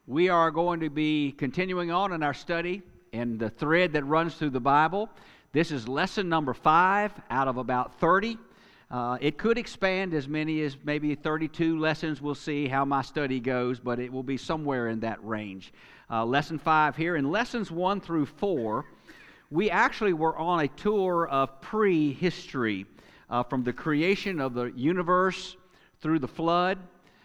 We are going to be continuing on in our study in the thread that runs through the Bible. This is lesson number 5 out of about 30. It could expand as many as maybe 32 lessons. We'll see how my study goes, but it will be somewhere in that range. Lesson 5 here. In lessons 1 through 4, we actually were on a tour of prehistory from the creation of the universe through the flood,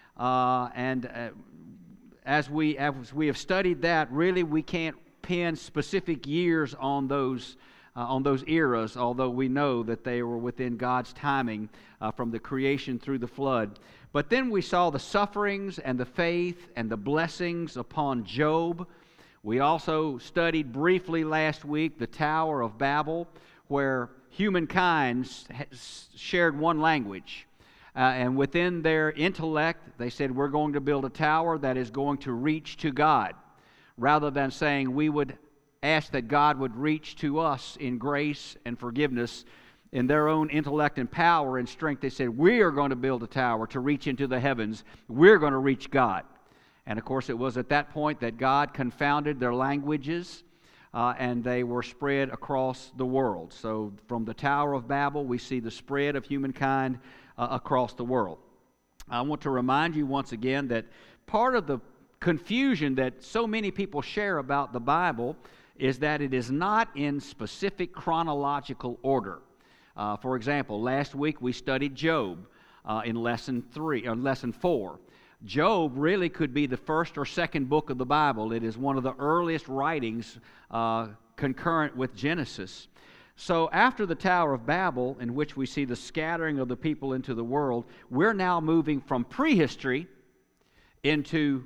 As we have studied that, really we can't pin specific years on those eras, although we know that they were within God's timing from the creation through the flood. But then we saw the sufferings and the faith and the blessings upon Job. We also studied briefly last week the Tower of Babel, where humankind shared one language. And within their intellect, they said, we're going to build a tower that is going to reach to God, rather than saying we would ask that God would reach to us in grace and forgiveness. In their own intellect and power and strength, they said, we are going to build a tower to reach into the heavens. We're going to reach God. And of course, it was at that point that God confounded their languages, and they were spread across the world. So from the Tower of Babel, we see the spread of humankind across the world. I want to remind you once again that part of the confusion that so many people share about the Bible is that it is not in specific chronological order. For example, last week we studied Job in lesson 4. Job really could be the first or second book of the Bible. It is one of the earliest writings concurrent with Genesis. So after the Tower of Babel, in which we see the scattering of the people into the world, we're now moving from prehistory into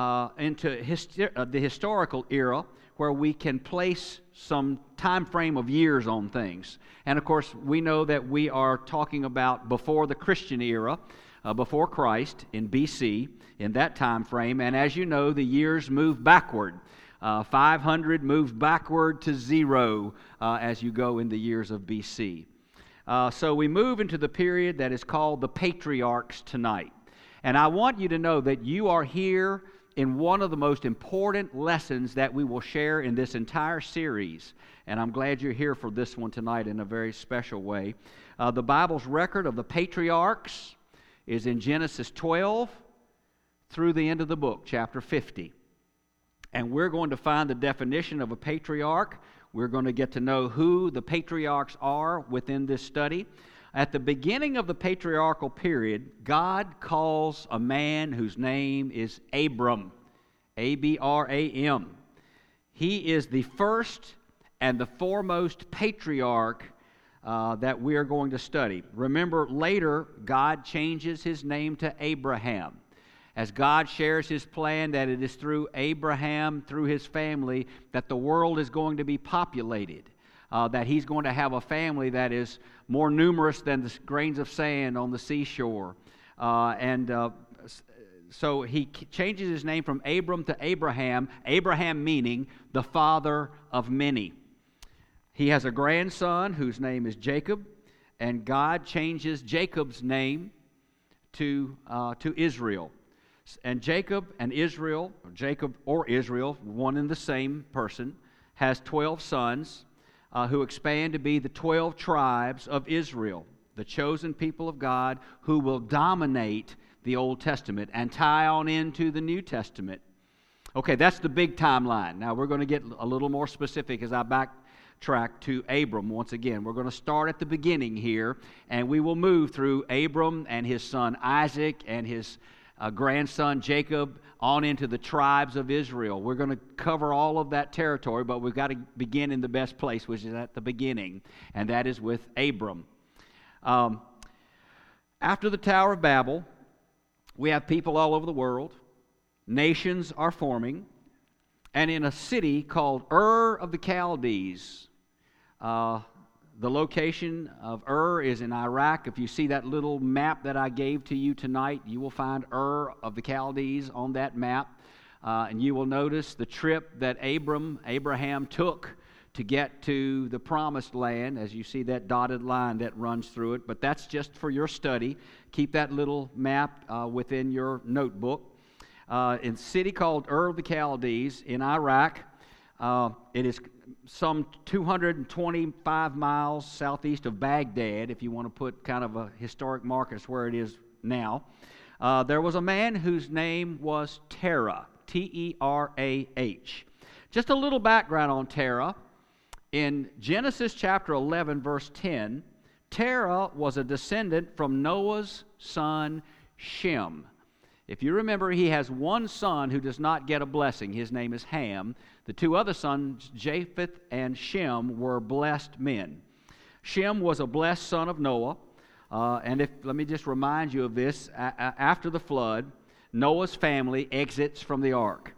the historical era, where we can place some time frame of years on things. And of course, we know that we are talking about before the Christian era, before Christ, in BC, in that time frame. And as you know, the years move backward. 500 moves backward to 0 as you go in the years of BC. So we move into the period that is called the Patriarchs tonight. And I want you to know that you are here in one of the most important lessons that we will share in this entire series. And I'm glad you're here for this one tonight in a very special way. The Bible's record of the Patriarchs is in Genesis 12 through the end of the book, chapter 50. And we're going to find the definition of a patriarch. We're going to get to know who the patriarchs are within this study. At the beginning of the patriarchal period, God calls a man whose name is Abram, Abram. He is the first and the foremost patriarch that we are going to study. Remember, later, God changes his name to Abraham, as God shares his plan that it is through Abraham, through his family, that the world is going to be populated, that he's going to have a family that is more numerous than the grains of sand on the seashore. So he changes his name from Abram to Abraham, Abraham meaning the father of many. He has a grandson whose name is Jacob, and God changes Jacob's name to Israel. And Jacob and Israel, or Jacob or Israel, one and the same person, has 12 sons who expand to be the 12 tribes of Israel, the chosen people of God who will dominate the Old Testament and tie on into the New Testament. Okay, that's the big timeline. Now we're going to get a little more specific as I backtrack to Abram once again. We're going to start at the beginning here, and we will move through Abram and his son Isaac and his grandson Jacob on into the tribes of Israel. We're going to cover all of that territory, but we've got to begin in the best place, which is at the beginning, and that is with Abram. After the Tower of Babel, we have people all over the world. Nations are forming, and in a city called Ur of the Chaldees, the location of Ur is in Iraq. If you see that little map that I gave to you tonight, you will find Ur of the Chaldees on that map. And you will notice the trip that Abraham took to get to the promised land, as you see that dotted line that runs through it. But that's just for your study. Keep that little map within your notebook. in a city called Ur of the Chaldees in Iraq. It is some 225 miles southeast of Baghdad, if you want to put kind of a historic markers where it is now. There was a man whose name was Terah, T-E-R-A-H. Just a little background on Terah. In Genesis chapter 11, verse 10, Terah was a descendant from Noah's son Shem. If you remember, he has one son who does not get a blessing. His name is Ham. The two other sons, Japheth and Shem, were blessed men. Shem was a blessed son of Noah. Let me just remind you of this. After the flood, Noah's family exits from the ark.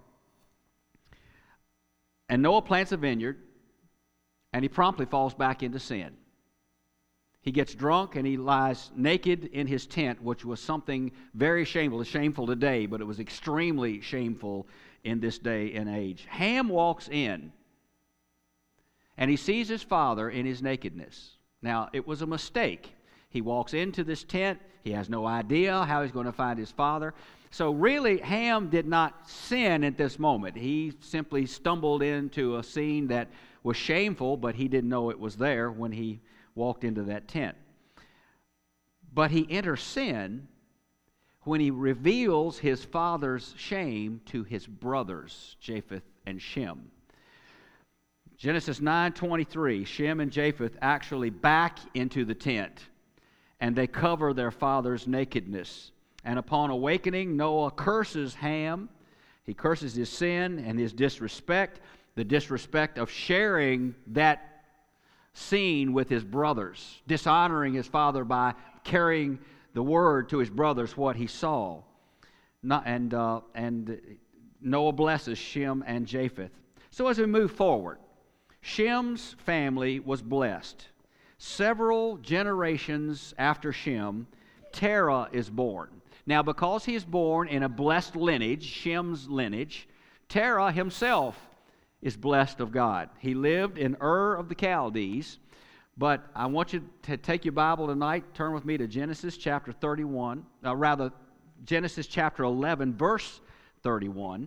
And Noah plants a vineyard, and he promptly falls back into sin. He gets drunk and he lies naked in his tent, which was something very shameful. It's shameful today, but it was extremely shameful in this day and age. Ham walks in and he sees his father in his nakedness. Now, it was a mistake. He walks into this tent. He has no idea how he's going to find his father. So really, Ham did not sin at this moment. He simply stumbled into a scene that was shameful, but he didn't know it was there when he walked into that tent. But he enters sin when he reveals his father's shame to his brothers, Japheth and Shem. Genesis 9:23, Shem and Japheth actually back into the tent, and they cover their father's nakedness. And upon awakening, Noah curses Ham. He curses his sin and his disrespect, the disrespect of sharing that scene with his brothers, dishonoring his father by carrying the word to his brothers what he saw. And Noah blesses Shem and Japheth. So as we move forward, Shem's family was blessed. Several generations after Shem, Terah is born. Now, because he is born in a blessed lineage, Shem's lineage, Terah himself is blessed of God. He lived in Ur of the Chaldees, but I want you to take your Bible tonight, turn with me to Genesis chapter 31, Genesis chapter 11, verse 31.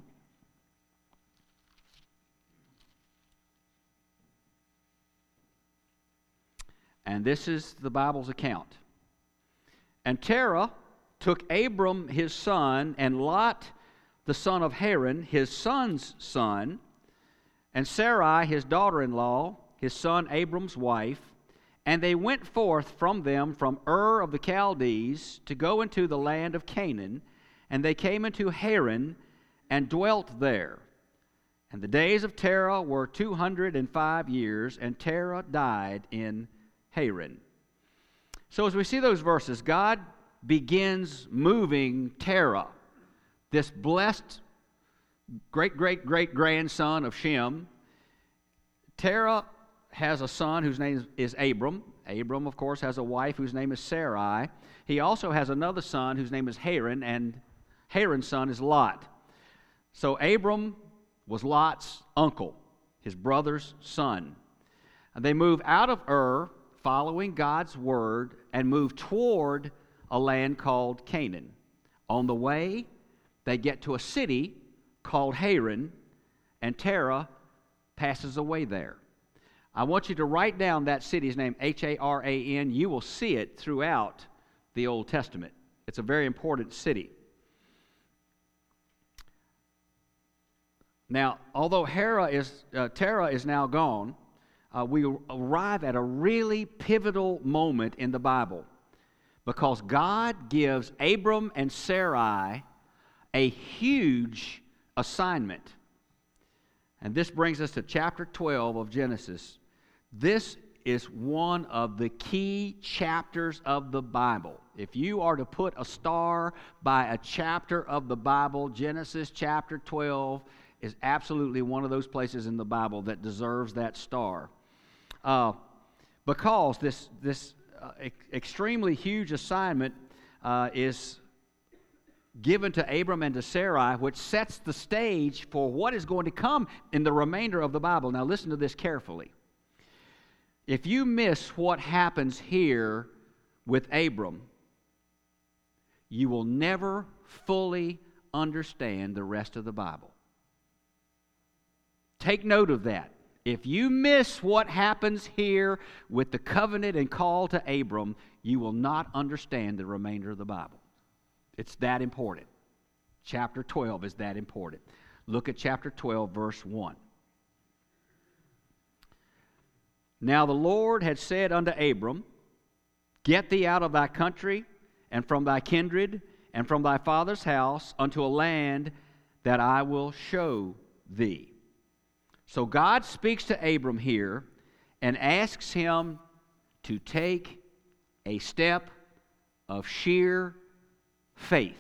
And this is the Bible's account. And Terah took Abram his son, and Lot the son of Haran, his son's son, and Sarai his daughter-in-law, his son Abram's wife, and they went forth from them from Ur of the Chaldees to go into the land of Canaan, and they came into Haran and dwelt there. And the days of Terah were 205 years, and Terah died in Haran. So as we see those verses, God begins moving Terah, this blessed great-great-great-grandson of Shem. Terah has a son whose name is Abram. Abram, of course, has a wife whose name is Sarai. He also has another son whose name is Haran, and Haran's son is Lot. So Abram was Lot's uncle, his brother's son. And they move out of Ur, following God's word, and move toward a land called Canaan. On the way, they get to a city called Haran, and Terah passes away there. I want you to write down that city's name, Haran. You will see it throughout the Old Testament. It's a very important city. Now, although Terah is now gone, we arrive at a really pivotal moment in the Bible, because God gives Abram and Sarai a huge assignment. And this brings us to chapter 12 of Genesis. This is one of the key chapters of the Bible. If you are to put a star by a chapter of the Bible, Genesis chapter 12 is absolutely one of those places in the Bible that deserves that star. Because this extremely huge assignment is given to Abram and to Sarai, which sets the stage for what is going to come in the remainder of the Bible. Now listen to this carefully. If you miss what happens here with Abram, you will never fully understand the rest of the Bible. Take note of that. If you miss what happens here with the covenant and call to Abram, you will not understand the remainder of the Bible. It's that important. Chapter 12 is that important. Look at chapter 12, verse 1. Now the Lord had said unto Abram, Get thee out of thy country, and from thy kindred, and from thy father's house, unto a land that I will show thee. So God speaks to Abram here and asks him to take a step of sheer faith.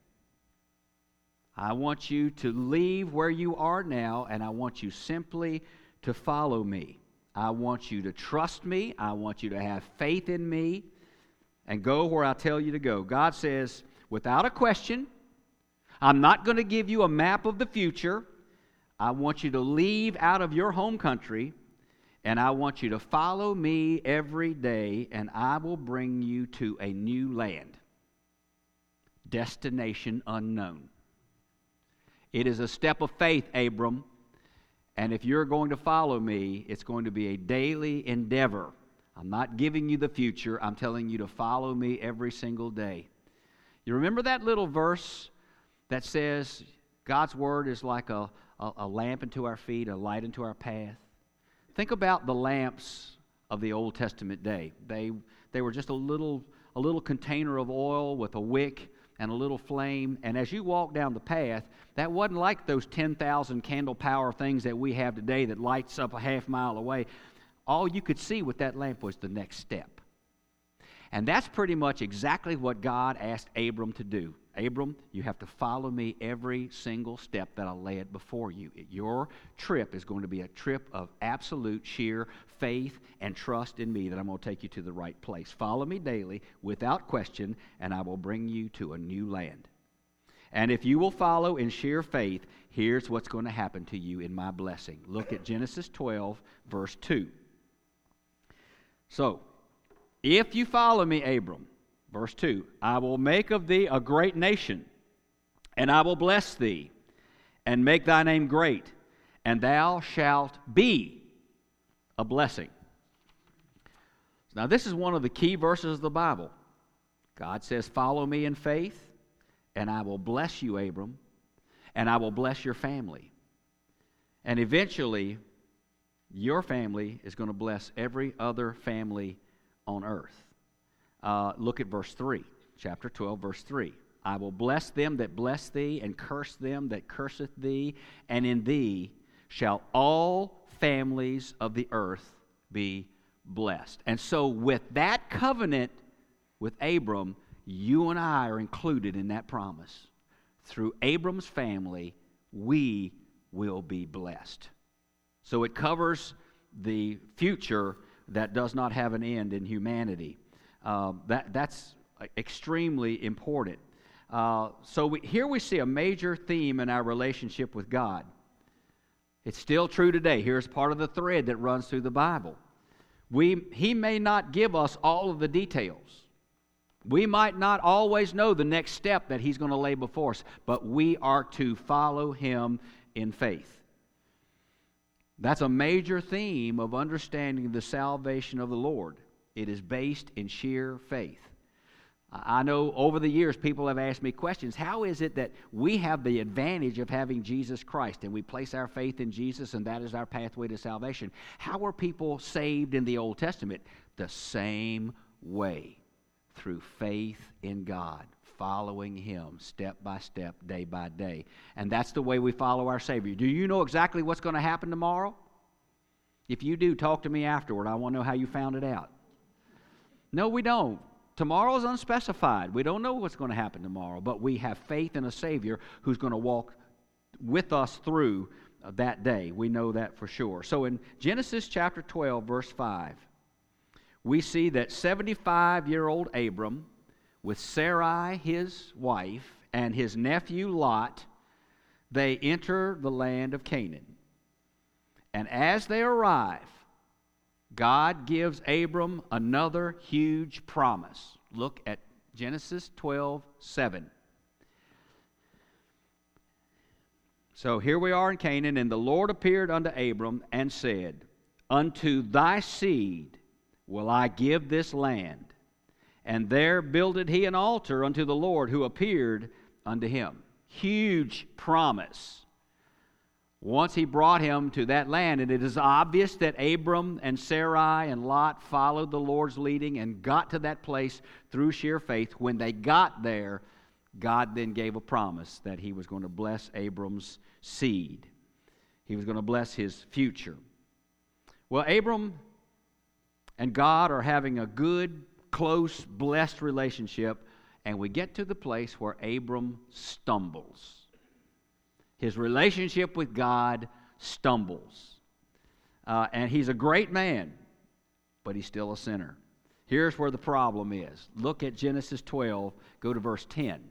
I want you to leave where you are now, and I want you simply to follow me. I want you to trust me. I want you to have faith in me and go where I tell you to go. God says, without a question, I'm not going to give you a map of the future. I want you to leave out of your home country, and I want you to follow me every day, and I will bring you to a new land. Destination unknown. It is a step of faith, Abram, and if you're going to follow me, it's going to be a daily endeavor. I'm not giving you the future. I'm telling you to follow me every single day. You remember that little verse that says God's Word is like a lamp unto our feet, a light unto our path? Think about the lamps of the Old Testament day. They were just a little container of oil with a wick and a little flame. And as you walk down the path, that wasn't like those 10,000 candle power things that we have today that lights up a half mile away. All you could see with that lamp was the next step. And that's pretty much exactly what God asked Abram to do. Abram, you have to follow me every single step that I lay it before you. Your trip is going to be a trip of absolute sheer faith and trust in me that I'm going to take you to the right place. Follow me daily without question, and I will bring you to a new land. And if you will follow in sheer faith, here's what's going to happen to you in my blessing. Look at Genesis 12, verse 2. So, if you follow me, Abram, verse 2, I will make of thee a great nation, and I will bless thee, and make thy name great, and thou shalt be a blessing. Now, this is one of the key verses of the Bible. God says, follow me in faith, and I will bless you, Abram, and I will bless your family. And eventually, your family is going to bless every other family on earth. Look at verse 3, chapter 12, verse 3. I will bless them that bless thee, and curse them that curseth thee, and in thee shall all families of the earth be blessed. And so with that covenant with Abram, you and I are included in that promise. Through Abram's family, we will be blessed. So it covers the future that does not have an end in humanity. That's extremely important. Here we see a major theme in our relationship with God. It's still true today. Here's part of the thread that runs through the Bible. He may not give us all of the details. We might not always know the next step that He's going to lay before us, but we are to follow Him in faith. That's a major theme of understanding the salvation of the Lord. It is based in sheer faith. I know over the years people have asked me questions. How is it that we have the advantage of having Jesus Christ and we place our faith in Jesus and that is our pathway to salvation? How were people saved in the Old Testament? The same way, through faith in God, following Him step by step, day by day. And that's the way we follow our Savior. Do you know exactly what's going to happen tomorrow? If you do, talk to me afterward. I want to know how you found it out. No, we don't. Tomorrow is unspecified. We don't know what's going to happen tomorrow, but we have faith in a Savior who's going to walk with us through that day. We know that for sure. So in Genesis chapter 12, verse 5, we see that 75-year-old Abram, with Sarai, his wife, and his nephew Lot, they enter the land of Canaan. And as they arrive, God gives Abram another huge promise. Look at Genesis 12:7. So here we are in Canaan, and the Lord appeared unto Abram and said, Unto thy seed will I give this land. And there builded he an altar unto the Lord who appeared unto him. Huge promise. Once he brought him to that land, and it is obvious that Abram and Sarai and Lot followed the Lord's leading and got to that place through sheer faith. When they got there, God then gave a promise that he was going to bless Abram's seed. He was going to bless his future. Well, Abram and God are having a good, close, blessed relationship, and we get to the place where Abram stumbles. His relationship with God stumbles. And he's a great man, but he's still a sinner. Here's where the problem is. Look at Genesis 12, go to verse 10.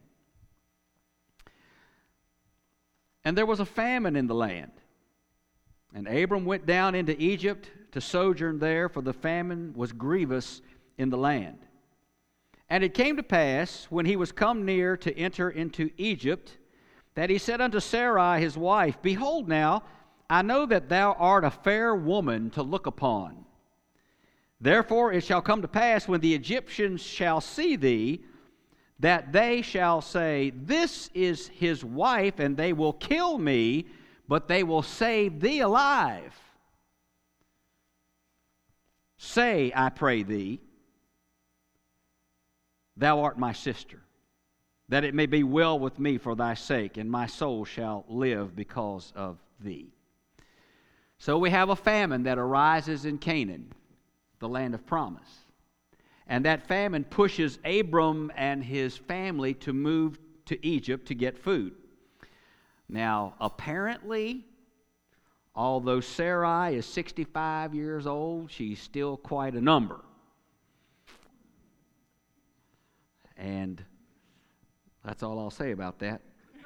And there was a famine in the land. And Abram went down into Egypt to sojourn there, for the famine was grievous in the land. And it came to pass, when he was come near to enter into Egypt, that he said unto Sarai his wife, Behold now, I know that thou art a fair woman to look upon. Therefore it shall come to pass, when the Egyptians shall see thee, that they shall say, This is his wife, and they will kill me, but they will save thee alive. Say, I pray thee, Thou art my sister, that it may be well with me for thy sake, and my soul shall live because of thee. So we have a famine that arises in Canaan, the land of promise. And that famine pushes Abram and his family to move to Egypt to get food. Now, apparently, although Sarai is 65 years old, she's still quite a number. And that's all I'll say about that.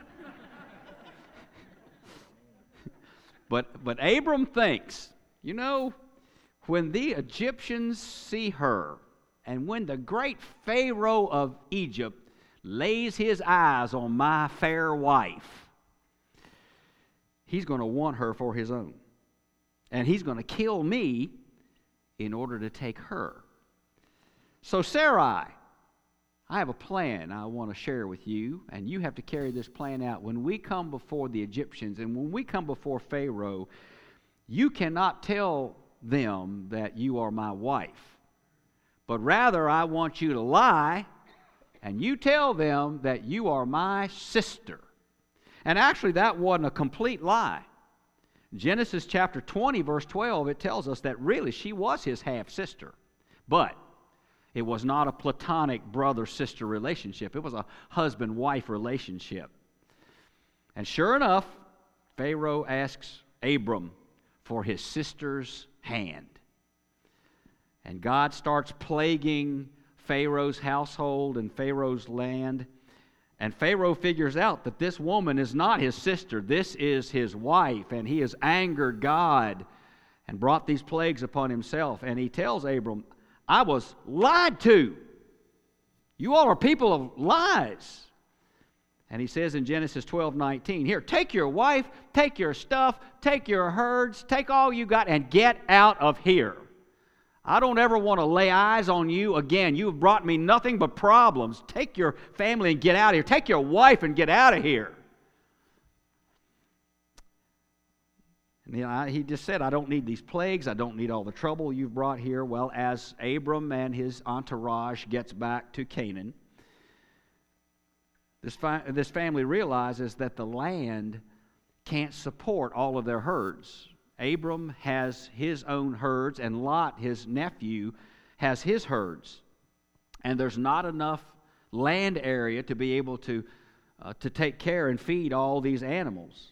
But Abram thinks, when the Egyptians see her, and when the great Pharaoh of Egypt lays his eyes on my fair wife, he's going to want her for his own. And he's going to kill me in order to take her. So Sarai, I have a plan I want to share with you, and you have to carry this plan out. When we come before the Egyptians and when we come before Pharaoh, you cannot tell them that you are my wife. But rather, I want you to lie, and you tell them that you are my sister. And actually, that wasn't a complete lie. Genesis chapter 20, verse 12, it tells us that really she was his half-sister. But it was not a platonic brother-sister relationship. It was a husband-wife relationship. And sure enough, Pharaoh asks Abram for his sister's hand. And God starts plaguing Pharaoh's household and Pharaoh's land. And Pharaoh figures out that this woman is not his sister. This is his wife. And he has angered God and brought these plagues upon himself. And he tells Abram, I was lied to. You all are people of lies. And he says in Genesis 12:19, here, take your wife, take your stuff, take your herds, take all you got, and get out of here. I don't ever want to lay eyes on you again. You have brought me nothing but problems. Take your family and get out of here. Take your wife and get out of here. And he just said, I don't need these plagues. I don't need all the trouble you've brought here. Well, as Abram and his entourage gets back to Canaan, this family realizes that the land can't support all of their herds. Abram has his own herds, and Lot, his nephew, has his herds. And there's not enough land area to be able to take care and feed all these animals.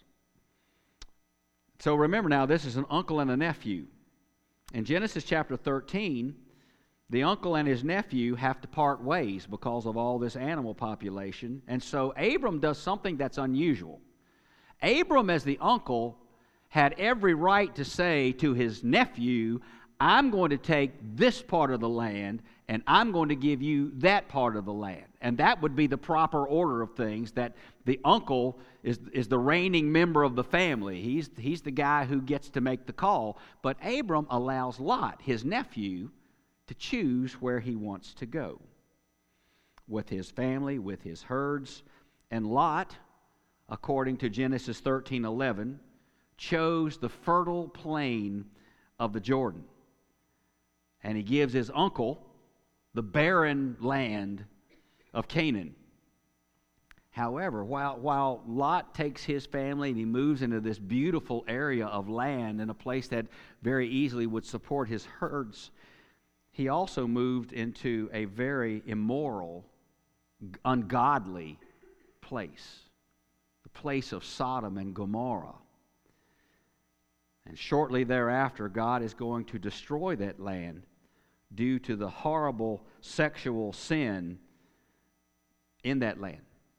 So remember now, this is an uncle and a nephew. In Genesis chapter 13, the uncle and his nephew have to part ways because of all this animal population. And so Abram does something that's unusual. Abram, as the uncle, had every right to say to his nephew, I'm going to take this part of the land, and I'm going to give you that part of the land. And that would be the proper order of things, that the uncle is the reigning member of the family. He's the guy who gets to make the call. But Abram allows Lot, his nephew, to choose where he wants to go with his family, with his herds. And Lot, according to Genesis 13:11, chose the fertile plain of the Jordan. And he gives his uncle the barren land of Canaan. However, while Lot takes his family and he moves into this beautiful area of land in a place that very easily would support his herds, he also moved into a very immoral, ungodly place, the place of Sodom and Gomorrah. And shortly thereafter, God is going to destroy that land due to the horrible sexual sin in that land.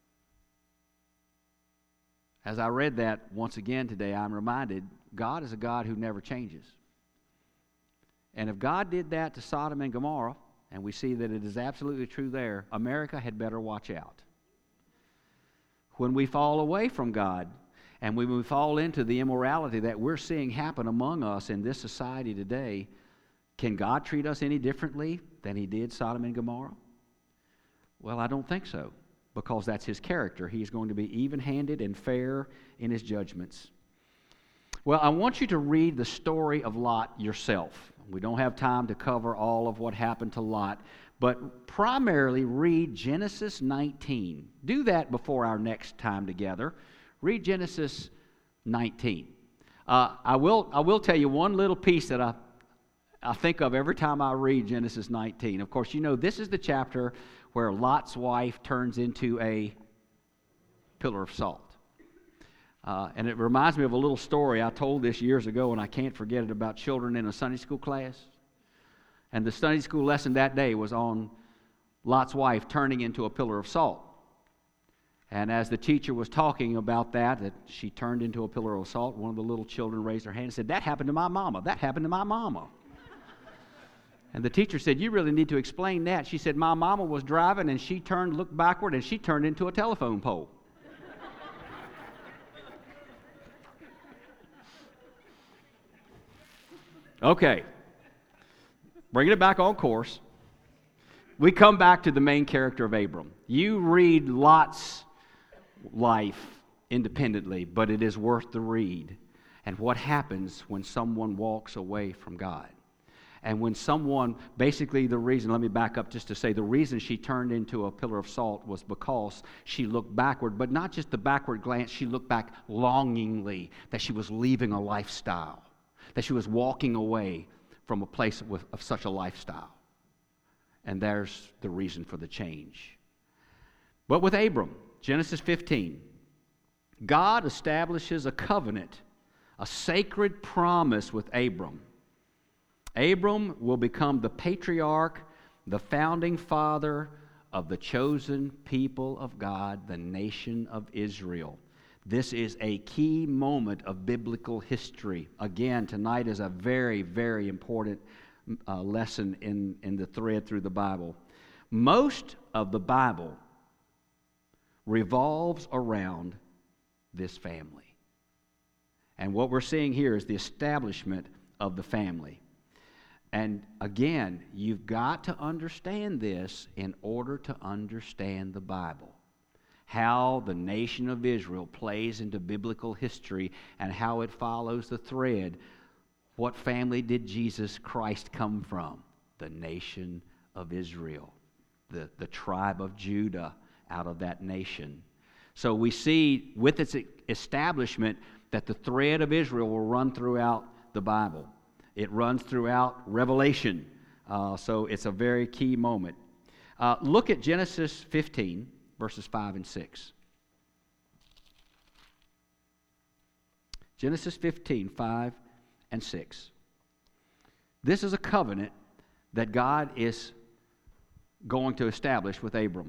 As I read that once again today, I'm reminded God is a God who never changes. And if God did that to Sodom and Gomorrah, and we see that it is absolutely true there, America had better watch out. When we fall away from God, and when we fall into the immorality that we're seeing happen among us in this society today, can God treat us any differently than He did Sodom and Gomorrah? Well, I don't think so, because that's His character. He is going to be even-handed and fair in His judgments. Well, I want you to read the story of Lot yourself. We don't have time to cover all of what happened to Lot, but primarily read Genesis 19. Do that before our next time together. Read Genesis 19. I will tell you one little piece that I think of every time I read Genesis 19. Of course, you know this is the chapter where Lot's wife turns into a pillar of salt. And it reminds me of a little story. I told this years ago, and I can't forget it, about children in a Sunday school class. And the Sunday school lesson that day was on Lot's wife turning into a pillar of salt. And as the teacher was talking about that she turned into a pillar of salt, one of the little children raised her hand and said, "That happened to my mama. That happened to my mama." And the teacher said, "You really need to explain that." She said, "My mama was driving and she looked backward, and she turned into a telephone pole." Okay. Bringing it back on course. We come back to the main character of Abram. You read Lot's life independently, but it is worth the read. And what happens when someone walks away from God? And when someone, basically the reason, let me back up just to say, the reason she turned into a pillar of salt was because she looked backward, but not just the backward glance, she looked back longingly, that she was leaving a lifestyle, that she was walking away from a place of such a lifestyle. And there's the reason for the change. But with Abram, Genesis 15, God establishes a covenant, a sacred promise with Abram. Abram will become the patriarch, the founding father of the chosen people of God, the nation of Israel. This is a key moment of biblical history. Again, tonight is a very, very important lesson in the thread through the Bible. Most of the Bible revolves around this family. And what we're seeing here is the establishment of the family. And again, you've got to understand this in order to understand the Bible. How the nation of Israel plays into biblical history and how it follows the thread. What family did Jesus Christ come from? The nation of Israel, the tribe of Judah out of that nation. So we see with its establishment that the thread of Israel will run throughout the Bible. It runs throughout Revelation. So it's a very key moment. Look at Genesis 15, verses 5 and 6. Genesis 15, 5 and 6. This is a covenant that God is going to establish with Abram.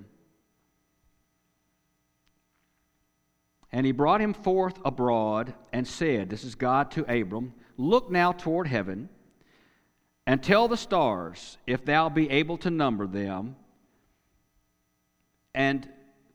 And he brought him forth abroad and said, this is God to Abram, "Look now toward heaven and tell the stars, if thou be able to number them. And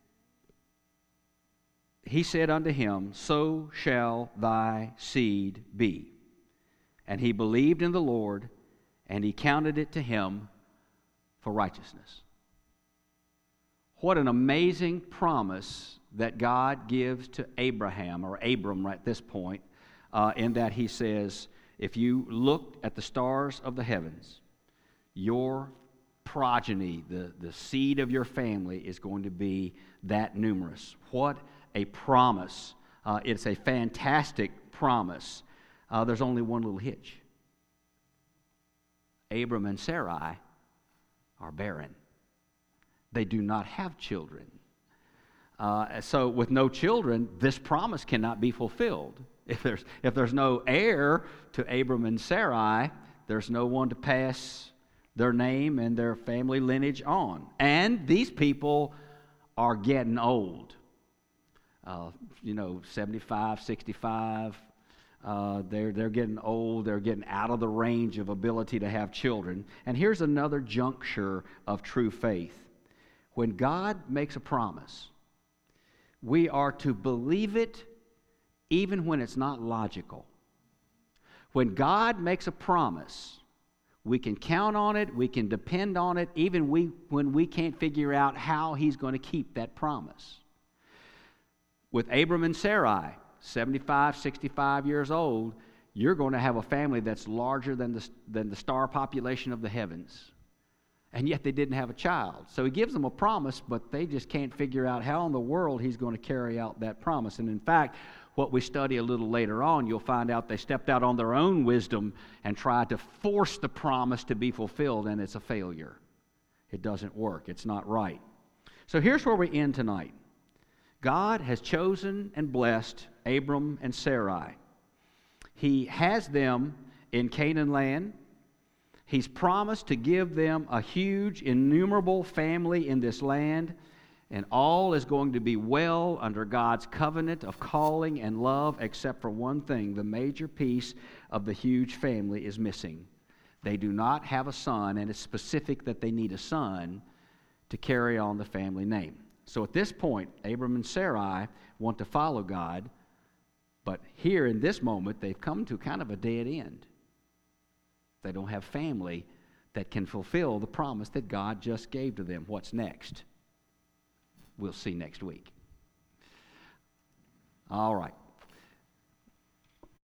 he said unto him, so shall thy seed be. And he believed in the Lord, and he counted it to him for righteousness. What an amazing promise that God gives to Abraham, or Abram at this point, in that he says, if you look at the stars of the heavens, your progeny, the seed of your family, is going to be that numerous. What a promise. It's a fantastic promise. There's only one little hitch. Abram and Sarai are barren. They do not have children. So with no children, this promise cannot be fulfilled. If there's no heir to Abram and Sarai, there's no one to pass their name and their family lineage on. And these people are getting old. 75, 65. They're getting old. They're getting out of the range of ability to have children. And here's another juncture of true faith. When God makes a promise, we are to believe it even when it's not logical. When God makes a promise, we can count on it, we can depend on it, even when we can't figure out how He's going to keep that promise. With Abram and Sarai, 75, 65 years old, you're going to have a family that's larger than the star population of the heavens. And yet they didn't have a child. So He gives them a promise, but they just can't figure out how in the world He's going to carry out that promise. And in fact, what we study a little later on, you'll find out they stepped out on their own wisdom and tried to force the promise to be fulfilled, and it's a failure. It doesn't work. It's not right. So here's where we end tonight. God has chosen and blessed Abram and Sarai. He has them in Canaan land. He's promised to give them a huge, innumerable family in this land, and all is going to be well under God's covenant of calling and love, except for one thing. The major piece of the huge family is missing. They do not have a son, and it's specific that they need a son to carry on the family name. So at this point, Abram and Sarai want to follow God, but here in this moment, they've come to kind of a dead end. They don't have family that can fulfill the promise that God just gave to them. What's next? We'll see next week. All right.